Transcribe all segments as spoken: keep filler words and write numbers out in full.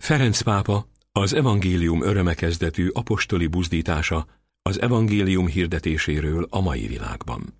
Ferenc pápa az evangélium öröme kezdetű apostoli buzdítása az evangélium hirdetéséről a mai világban.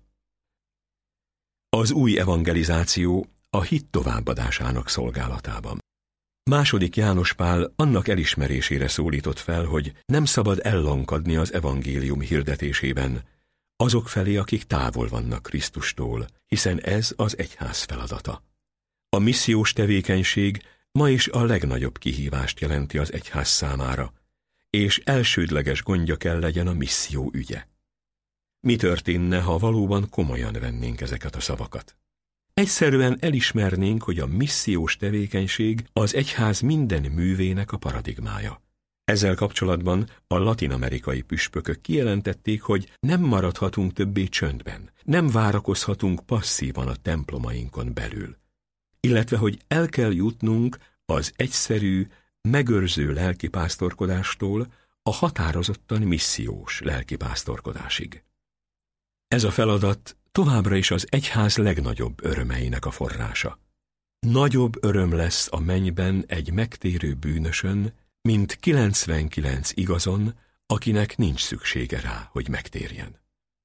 Az új evangelizáció a hit továbbadásának szolgálatában. Második János Pál annak elismerésére szólított fel, hogy nem szabad ellankadni az evangélium hirdetésében azok felé, akik távol vannak Krisztustól, hiszen ez az egyház feladata. A missziós tevékenység ma is a legnagyobb kihívást jelenti az egyház számára, és elsődleges gondja kell legyen a misszió ügye. Mi történne, ha valóban komolyan vennénk ezeket a szavakat? Egyszerűen elismernénk, hogy a missziós tevékenység az egyház minden művének a paradigmája. Ezzel kapcsolatban a latin-amerikai püspökök kijelentették, hogy nem maradhatunk többé csöndben, nem várakozhatunk passzívan a templomainkon belül, illetve hogy el kell jutnunk az egyszerű, megőrző lelkipásztorkodástól a határozottan missziós lelkipásztorkodásig. Ez a feladat továbbra is az egyház legnagyobb örömeinek a forrása. Nagyobb öröm lesz a mennyben egy megtérő bűnösön, mint kilencvenkilenc igazon, akinek nincs szüksége rá, hogy megtérjen.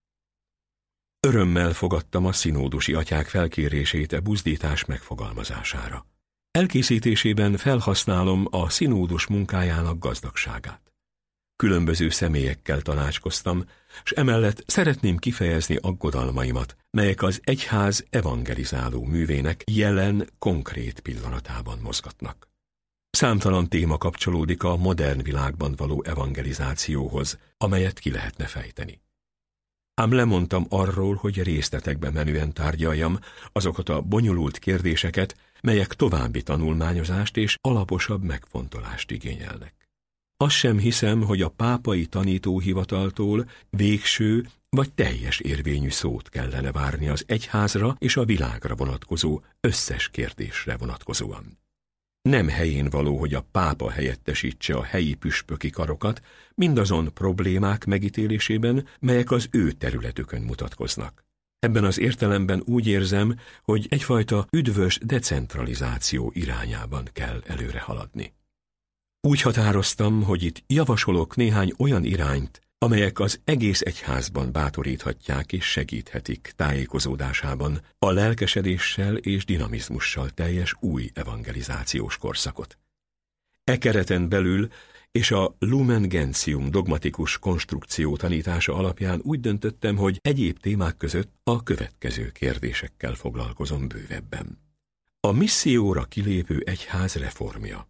Örömmel fogadtam a szinódusi atyák felkérését e buzdítás megfogalmazására. Elkészítésében felhasználom a szinódus munkájának gazdagságát. Különböző személyekkel tanácskoztam, s emellett szeretném kifejezni aggodalmaimat, melyek az egyház evangelizáló művének jelen, konkrét pillanatában mozgatnak. Számtalan téma kapcsolódik a modern világban való evangelizációhoz, amelyet ki lehetne fejteni. Ám lemondtam arról, hogy részletekbe menően tárgyaljam azokat a bonyolult kérdéseket, melyek további tanulmányozást és alaposabb megfontolást igényelnek. Azt sem hiszem, hogy a pápai tanítóhivataltól végső vagy teljes érvényű szót kellene várni az egyházra és a világra vonatkozó összes kérdésre vonatkozóan. Nem helyén való, hogy a pápa helyettesítse a helyi püspöki karokat mindazon problémák megítélésében, melyek az ő területükön mutatkoznak. Ebben az értelemben úgy érzem, hogy egyfajta üdvös decentralizáció irányában kell előre haladni. Úgy határoztam, hogy itt javasolok néhány olyan irányt, amelyek az egész egyházban bátoríthatják és segíthetik tájékozódásában a lelkesedéssel és dinamizmussal teljes új evangelizációs korszakot. E kereten belül és a Lumen Gentium dogmatikus konstrukció tanítása alapján úgy döntöttem, hogy egyéb témák között a következő kérdésekkel foglalkozom bővebben. A misszióra kilépő egyház reformja.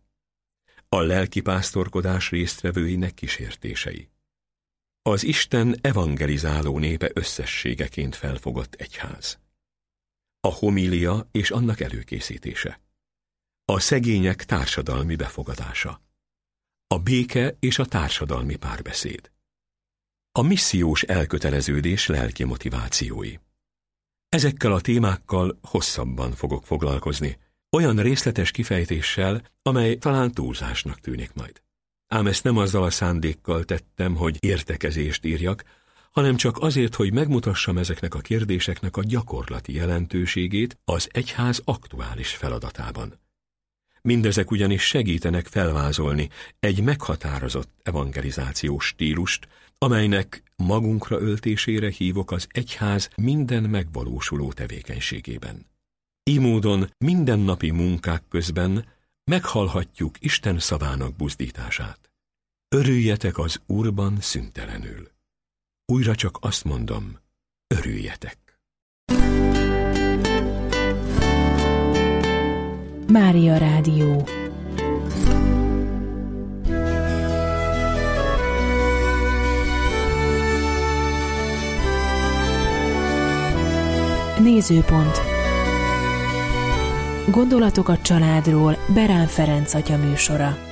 A lelkipásztorkodás résztvevőinek kísértései. Az Isten evangelizáló népe összességeként felfogott egyház. A homília és annak előkészítése. A szegények társadalmi befogadása. A béke és a társadalmi párbeszéd. A missziós elköteleződés lelki motivációi. Ezekkel a témákkal hosszabban fogok foglalkozni, olyan részletes kifejtéssel, amely talán túlzásnak tűnik majd. Ám ezt nem azzal a szándékkal tettem, hogy értekezést írjak, hanem csak azért, hogy megmutassam ezeknek a kérdéseknek a gyakorlati jelentőségét az egyház aktuális feladatában. Mindezek ugyanis segítenek felvázolni egy meghatározott evangelizációs stílust, amelynek magunkra öltésére hívok az egyház minden megvalósuló tevékenységében. Így módon mindennapi munkák közben meghallhatjuk Isten szavának buzdítását. Örüljetek az Úrban szüntelenül. Újra csak azt mondom, örüljetek. Mária Rádió. Nézőpont. Gondolatok a családról Berán Ferenc atya műsora.